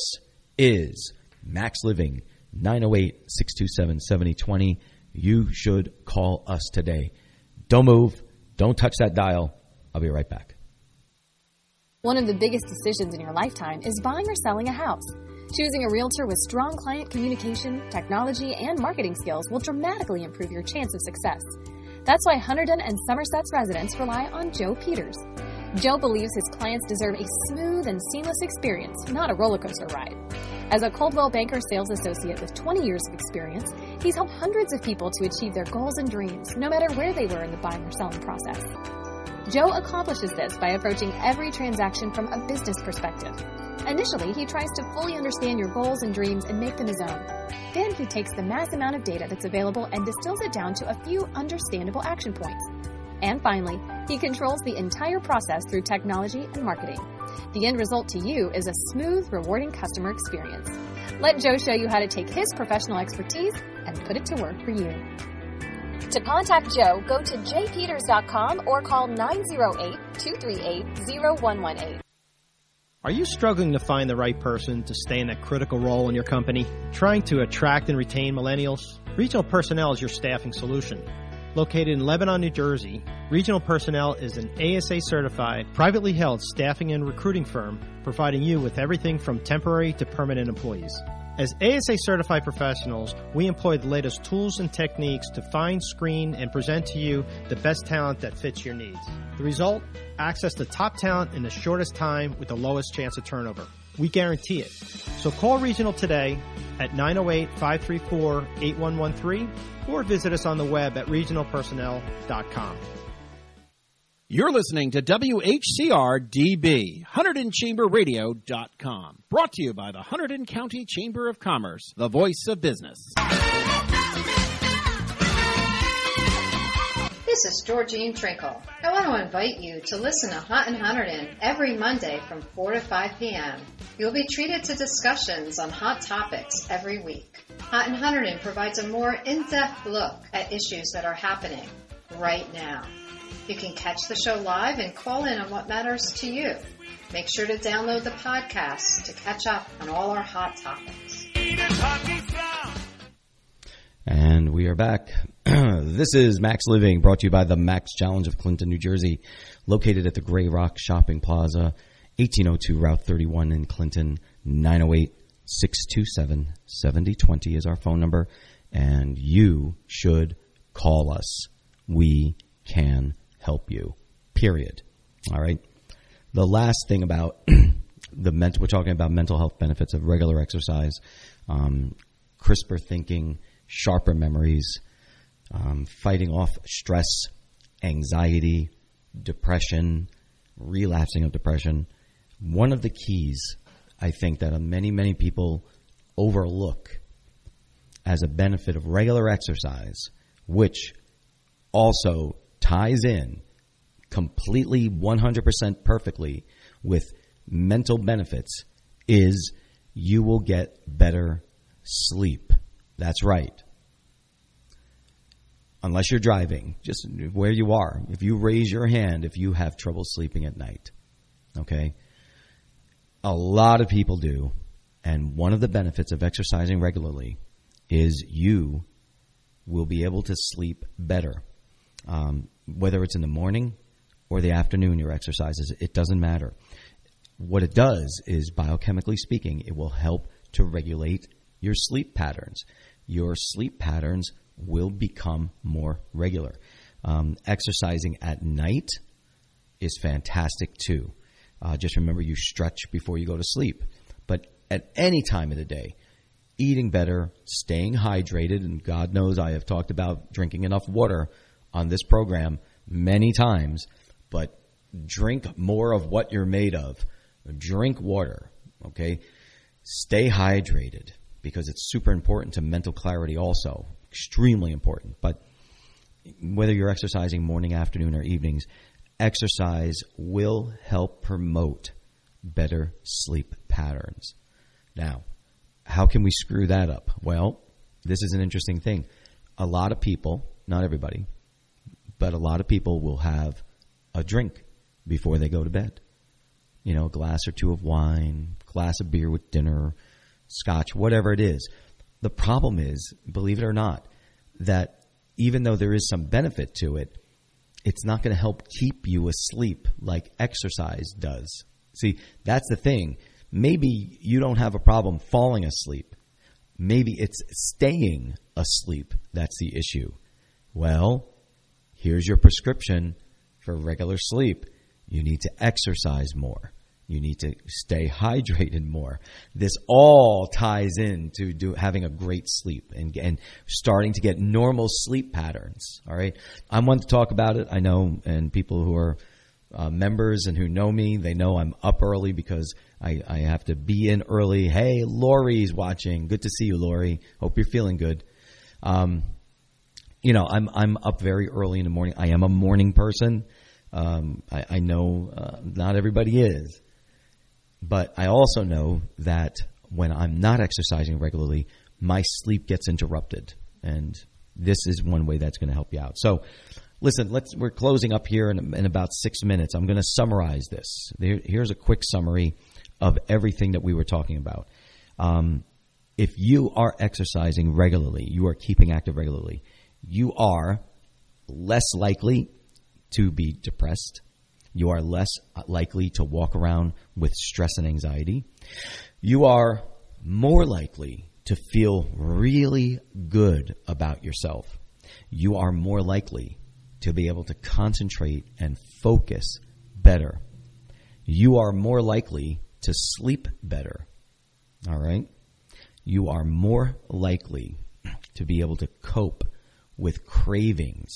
is Max Living, nine oh eight, six two seven, seven oh two oh. You should call us today. Don't move. Don't touch that dial. I'll be right back. One of the biggest decisions in your lifetime is buying or selling a house. Choosing a realtor with strong client communication, technology, and marketing skills will dramatically improve your chance of success. That's why Hunterdon and Somerset's residents rely on Joe Peters. Joe believes his clients deserve a smooth and seamless experience, not a roller coaster ride. As a Coldwell Banker sales associate with twenty years of experience, he's helped hundreds of people to achieve their goals and dreams, no matter where they were in the buying or selling process. Joe accomplishes this by approaching every transaction from a business perspective. Initially, he tries to fully understand your goals and dreams and make them his own. Then he takes the mass amount of data that's available and distills it down to a few understandable action points. And finally, he controls the entire process through technology and marketing. The end result to you is a smooth, rewarding customer experience. Let Joe show you how to take his professional expertise and put it to work for you. To contact Joe, go to j peters dot com or call nine oh eight, two three eight, oh one one eight. Are you struggling to find the right person to stay in that critical role in your company? Trying to attract and retain millennials? Regional Personnel is your staffing solution. Located in Lebanon, New Jersey, Regional Personnel is an A S A-certified, privately held staffing and recruiting firm providing you with everything from temporary to permanent employees. As A S A-certified professionals, we employ the latest tools and techniques to find, screen, and present to you the best talent that fits your needs. The result? Access to top talent in the shortest time with the lowest chance of turnover. We guarantee it. So call Regional today at nine oh eight, five three four, eight one one three or visit us on the web at regional personnel dot com. You're listening to W H C R D B, Hunterdon Chamber Radio dot com. Brought to you by the Hunterdon County Chamber of Commerce, the voice of business. This is Georgine Trinkle. I want to invite you to listen to Hunt and Hunterdon every Monday from four to five p.m. You'll be treated to discussions on hot topics every week. Hunt and Hunterdon provides a more in-depth look at issues that are happening right now. You can catch the show live and call in on what matters to you. Make sure to download the podcast to catch up on all our hot topics. And we are back. This is Max Living, brought to you by the Max Challenge of Clinton, New Jersey, located at the Gray Rock Shopping Plaza, eighteen oh two Route thirty-one in Clinton. Nine oh eight, six two seven, seven oh two oh is our phone number, and you should call us. We can help you, period. All right? The last thing about the mental, we're talking about mental health benefits of regular exercise, um, crisper thinking, sharper memories, um, fighting off stress, anxiety, depression, relapsing of depression. one of the keys I think that many, many people overlook as a benefit of regular exercise, which also ties in completely one hundred percent perfectly with mental benefits, is you will get better sleep. That's right. Unless you're driving, just where you are. If you raise your hand if you have trouble sleeping at night, okay? A lot of people do, and one of the benefits of exercising regularly is you will be able to sleep better. Um, whether it's in the morning or the afternoon your exercises, it doesn't matter. What it does is, biochemically speaking, it will help to regulate your sleep patterns. Your sleep patterns will become more regular. Um, exercising at night is fantastic too. Uh, just remember, you stretch before you go to sleep. But at any time of the day, eating better, staying hydrated, and God knows I have talked about drinking enough water on this program many times, but drink more of what you're made of. Drink water, okay? Stay hydrated, because it's super important to mental clarity also. Extremely important. But whether you're exercising morning, afternoon, or evenings, exercise will help promote better sleep patterns. Now, how can we screw that up? Well, this is an interesting thing. A lot of people, not everybody, but a lot of people will have a drink before they go to bed. You know, a glass or two of wine, glass of beer with dinner, scotch, whatever it is. The problem is, believe it or not, that even though there is some benefit to it, it's not going to help keep you asleep like exercise does. See, that's the thing. Maybe you don't have a problem falling asleep. Maybe it's staying asleep that's the issue. Well, here's your prescription for regular sleep. You need to exercise more. You need to stay hydrated more. This all ties into do, having a great sleep and, and starting to get normal sleep patterns. All right, I want to talk about it. I know, and people who are uh, members and who know me, they know I'm up early because I, I have to be in early. Hey, Lori's watching. Good to see you, Lori. Hope you're feeling good. Um, you know, I'm I'm up very early in the morning. I am a morning person. Um, I, I know uh, not everybody is. But I also know that when I'm not exercising regularly, my sleep gets interrupted. And this is one way that's going to help you out. So, listen, let's, we're closing up here in, in about six minutes. I'm going to summarize this. There, here's a quick summary of everything that we were talking about. Um, if you are exercising regularly, you are keeping active regularly, you are less likely to be depressed. You are less likely to walk around with stress and anxiety. You are more likely to feel really good about yourself. You are more likely to be able to concentrate and focus better. You are more likely to sleep better. All right? You are more likely to be able to cope with cravings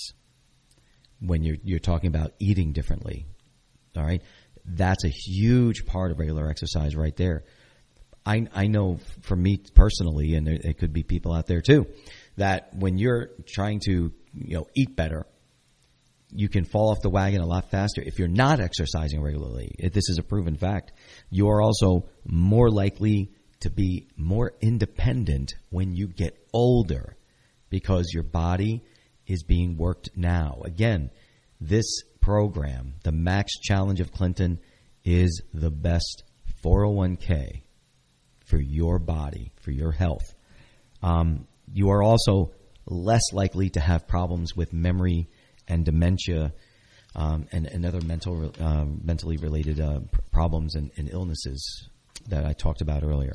when you're, you're talking about eating differently. All right, that's a huge part of regular exercise right there. I I know for me personally, and there, there could be people out there too, that when you're trying to you know eat better, you can fall off the wagon a lot faster if you're not exercising regularly. If this is a proven fact. You are also more likely to be more independent when you get older because your body is being worked now. Again, this program, the Max Challenge of Clinton, is the best four oh one k for your body, for your health. Um, you are also less likely to have problems with memory and dementia um, and, and other mental, uh, mentally related uh, problems and, and illnesses that I talked about earlier.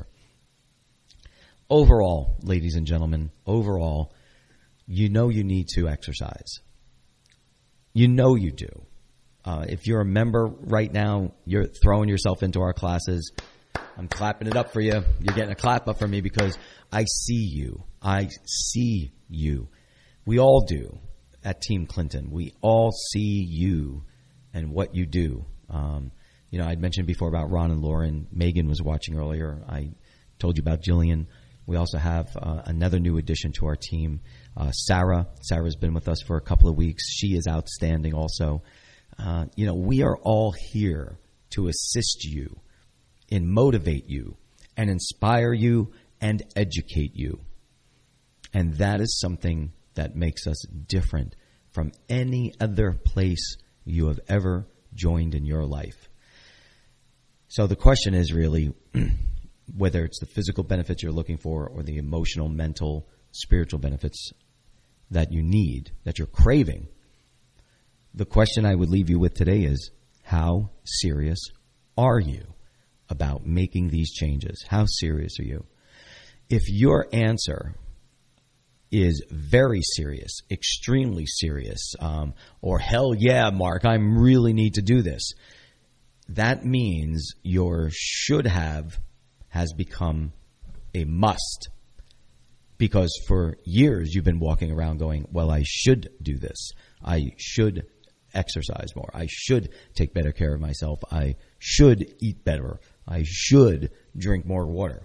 Overall, ladies and gentlemen, overall, you know you need to exercise. You know you do. Uh, if you're a member right now, you're throwing yourself into our classes. I'm clapping it up for you. You're getting a clap up for me because I see you. I see you. We all do at Team Clinton. We all see you and what you do. Um, You know, I'd mentioned before about Ron and Lauren. Megan was watching earlier. I told you about Jillian. We also have uh, another new addition to our team, uh, Sarah. Sarah's been with us for a couple of weeks. She is outstanding also. Uh, you know, we are all here to assist you and motivate you and inspire you and educate you. And that is something that makes us different from any other place you have ever joined in your life. So the question is really whether it's the physical benefits you're looking for or the emotional, mental, spiritual benefits that you need, that you're craving. The question I would leave you with today is, how serious are you about making these changes? How serious are you? If your answer is very serious, extremely serious, um, or hell yeah, Mark, I really need to do this, that means your should have has become a must. Because for years you've been walking around going, well, I should do this. I should exercise more. I should take better care of myself. I should eat better. I should drink more water.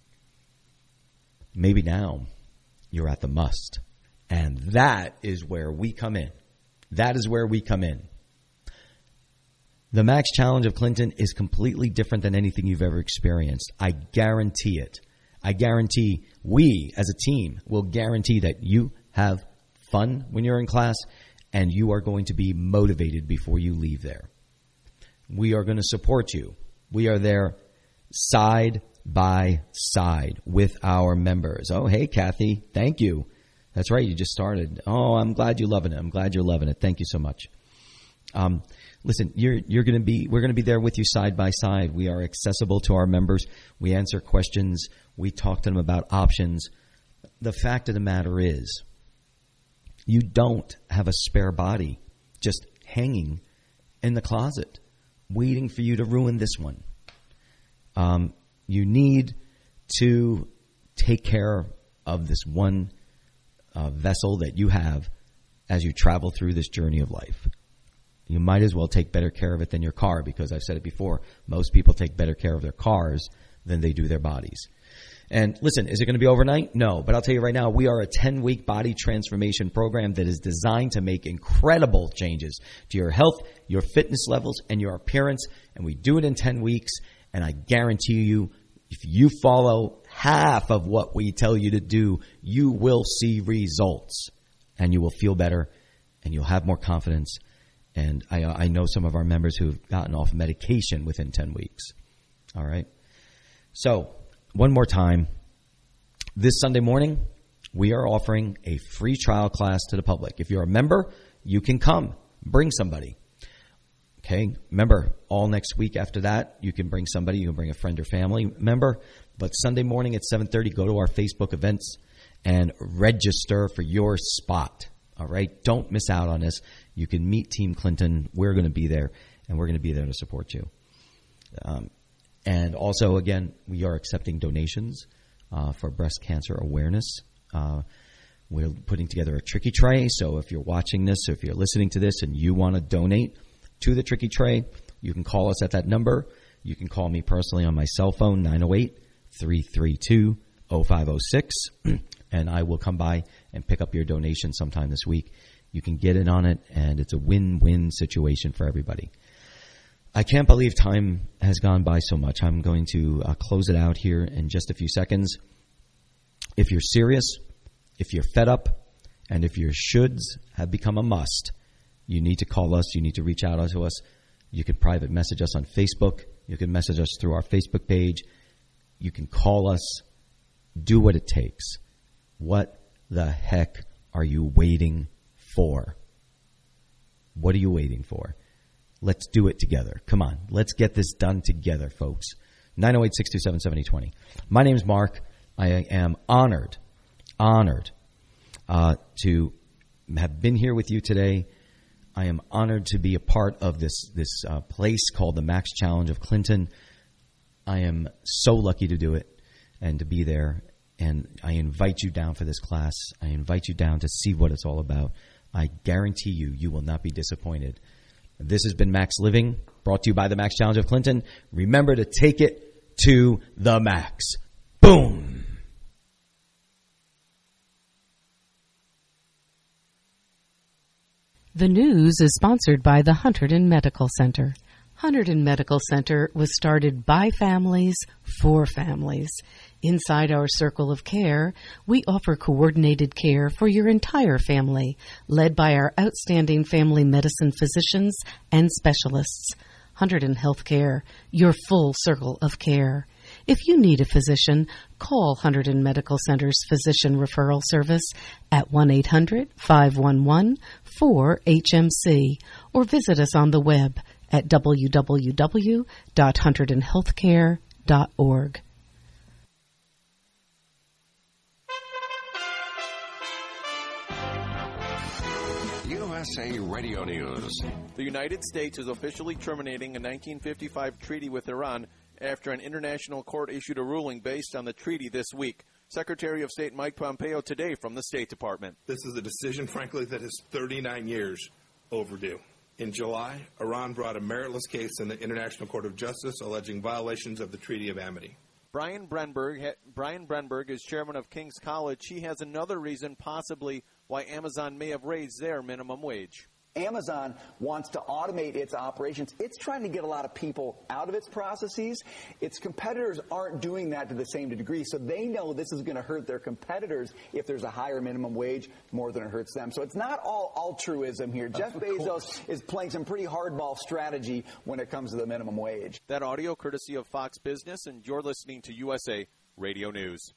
Maybe now you're at the must. And that is where we come in. That is where we come in. The Max Challenge of Clinton is completely different than anything you've ever experienced. I guarantee it. I guarantee we as a team will guarantee that you have fun when you're in class and you are going to be motivated before you leave there. We are going to support you. We are there side by side with our members. Oh, hey, Kathy. Thank you. That's right. You just started. Oh, I'm glad you're loving it. I'm glad you're loving it. Thank you so much. Um, listen, you're, you're going to be, we're going to be there with you side by side. We are accessible to our members. We answer questions. We talk to them about options. The fact of the matter is, you don't have a spare body just hanging in the closet, waiting for you to ruin this one. Um, you need to take care of this one uh, vessel that you have as you travel through this journey of life. You might as well take better care of it than your car, because I've said it before, most people take better care of their cars than they do their bodies. And listen, is it going to be overnight? No. But I'll tell you right now, we are a ten-week body transformation program that is designed to make incredible changes to your health, your fitness levels, and your appearance. And we do it in ten weeks. And I guarantee you, if you follow half of what we tell you to do, you will see results. And you will feel better, and you'll have more confidence. And I, I know some of our members who have gotten off medication within ten weeks. All right? So, one more time, this Sunday morning, we are offering a free trial class to the public. If you're a member, you can come. Bring somebody. Okay? Remember, all next week after that, you can bring somebody. You can bring a friend or family member. But Sunday morning at seven thirty, go to our Facebook events and register for your spot. All right? Don't miss out on this. You can meet Team Clinton. We're going to be there, and we're going to be there to support you. Um, And also, again, we are accepting donations uh, for breast cancer awareness. Uh, we're putting together a Tricky Tray. So if you're watching this, or if you're listening to this and you want to donate to the Tricky Tray, you can call us at that number. You can call me personally on my cell phone, nine oh eight, three three two, oh five oh six, and I will come by and pick up your donation sometime this week. You can get in on it, and it's a win-win situation for everybody. I can't believe time has gone by so much. I'm going to uh, close it out here in just a few seconds. If you're serious, if you're fed up, and if your shoulds have become a must, you need to call us. You need to reach out to us. You can private message us on Facebook. You can message us through our Facebook page. You can call us. Do what it takes. What the heck are you waiting for? What are you waiting for? Let's do it together. Come on. Let's get this done together, folks. nine oh eight, six two seven, seven oh two oh. My name's Mark. I am honored, honored uh, to have been here with you today. I am honored to be a part of this, this uh, place called the Max Challenge of Clinton. I am so lucky to do it and to be there. And I invite you down for this class. I invite you down to see what it's all about. I guarantee you, you will not be disappointed. This has been Max Living, brought to you by the Max Challenge of Clinton. Remember to take it to the max. Boom! The news is sponsored by the Hunterdon Medical Center. Hunterdon Medical Center was started by families for families. Inside our circle of care, we offer coordinated care for your entire family, led by our outstanding family medicine physicians and specialists. Hunterdon Healthcare, your full circle of care. If you need a physician, call Hunterdon Medical Center's Physician Referral Service at one eight hundred, five one one, four H M C or visit us on the web at w w w dot hunterdon healthcare dot org. U S A Radio News. The United States is officially terminating a nineteen fifty-five treaty with Iran after an international court issued a ruling based on the treaty this week. Secretary of State Mike Pompeo today from the State Department. This is a decision, frankly, that is thirty-nine years overdue. In July, Iran brought a meritless case in the International Court of Justice alleging violations of the Treaty of Amity. Brian Brenberg, Brian Brenberg is chairman of King's College. He has another reason possibly why Amazon may have raised their minimum wage. Amazon wants to automate its operations. It's trying to get a lot of people out of its processes. Its competitors aren't doing that to the same degree, so they know this is going to hurt their competitors if there's a higher minimum wage more than it hurts them. So it's not all altruism here. Jeff Bezos is playing some pretty hardball strategy when it comes to the minimum wage. That audio courtesy of Fox Business, and you're listening to U S A Radio News.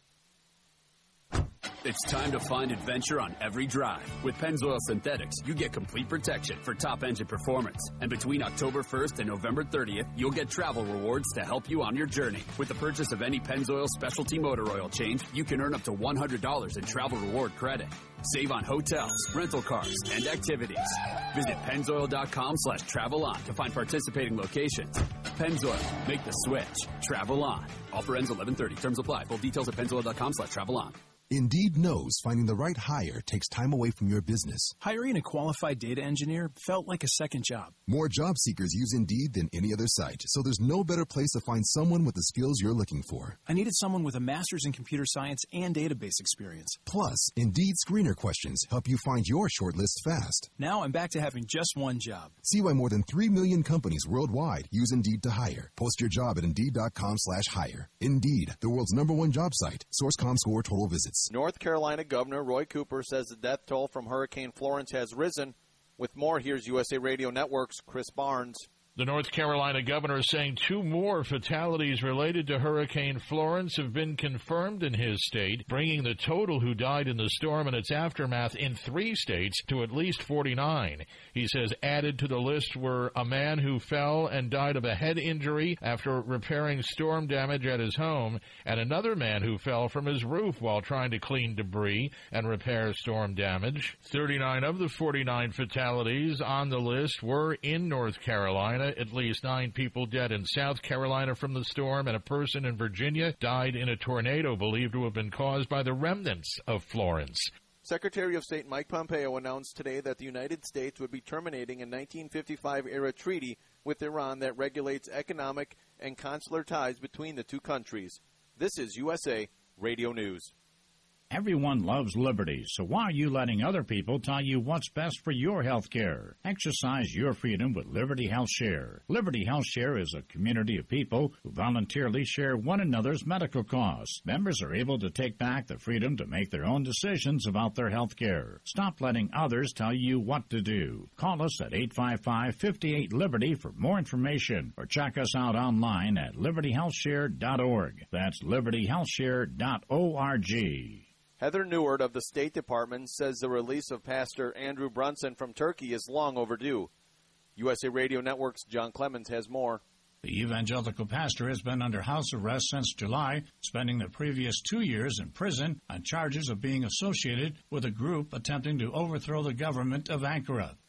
It's time to find adventure on every drive. With Pennzoil Synthetics, you get complete protection for top engine performance. And between October first and November thirtieth, you'll get travel rewards to help you on your journey. With the purchase of any Pennzoil specialty motor oil change, you can earn up to one hundred dollars in travel reward credit. Save on hotels, rental cars, and activities. Visit Pennzoil.com slash travel on to find participating locations. Pennzoil, make the switch. Travel on. Offer ends eleven thirty. Terms apply. Full details at Pennzoil.com slash travel on. Indeed knows finding the right hire takes time away from your business. Hiring a qualified data engineer felt like a second job. More job seekers use Indeed than any other site, so there's no better place to find someone with the skills you're looking for. I needed someone with a master's in computer science and database experience. Plus, Indeed screener questions help you find your shortlist fast. Now I'm back to having just one job. See why more than three million companies worldwide use Indeed to hire. Post your job at Indeed.com slash hire. Indeed, the world's number one job site. Source dot com score total visits. North Carolina Governor Roy Cooper says the death toll from Hurricane Florence has risen. With more, here's U S A Radio Network's Chris Barnes. The North Carolina governor is saying two more fatalities related to Hurricane Florence have been confirmed in his state, bringing the total who died in the storm and its aftermath in three states to at least forty-nine. He says added to the list were a man who fell and died of a head injury after repairing storm damage at his home, and another man who fell from his roof while trying to clean debris and repair storm damage. thirty-nine of the forty-nine fatalities on the list were in North Carolina. At least nine people dead in South Carolina from the storm, and a person in Virginia died in a tornado believed to have been caused by the remnants of Florence. Secretary of State Mike Pompeo announced today that the United States would be terminating a nineteen fifty-five-era treaty with Iran that regulates economic and consular ties between the two countries. This is U S A Radio News. Everyone loves liberty, so why are you letting other people tell you what's best for your health care? Exercise your freedom with Liberty Health Share. Liberty Health Share is a community of people who voluntarily share one another's medical costs. Members are able to take back the freedom to make their own decisions about their health care. Stop letting others tell you what to do. Call us at eight five five, five eight, Liberty for more information, or check us out online at liberty health share dot org. That's liberty health share dot org. Heather Neward of the State Department says the release of Pastor Andrew Brunson from Turkey is long overdue. U S A Radio Network's John Clemens has more. The evangelical pastor has been under house arrest since July, spending the previous two years in prison on charges of being associated with a group attempting to overthrow the government of Ankara.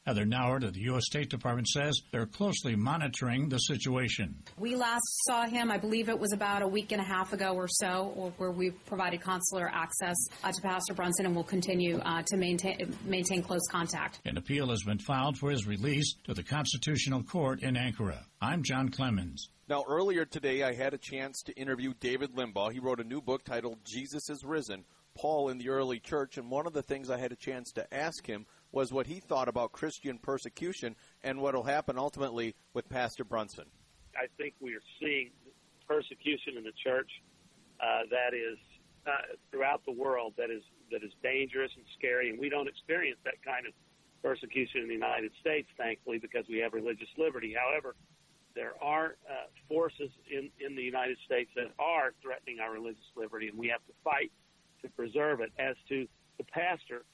Heather Nauert of the U S State Department says they're closely monitoring the situation. We last saw him, I believe it was about a week and a half ago or so, where we provided consular access uh, to Pastor Brunson, and will continue uh, to maintain maintain close contact. An appeal has been filed for his release to the Constitutional Court in Ankara. I'm John Clemens. Now, earlier today, I had a chance to interview David Limbaugh. He wrote a new book titled Jesus is Risen, Paul in the Early Church, and one of the things I had a chance to ask him was what he thought about Christian persecution and what will happen ultimately with Pastor Brunson. I think we are seeing persecution in the church uh, that is uh, throughout the world that is that is dangerous and scary, and we don't experience that kind of persecution in the United States, thankfully, because we have religious liberty. However, there are uh, forces in, in the United States that are threatening our religious liberty, and we have to fight to preserve it. As to the pastor,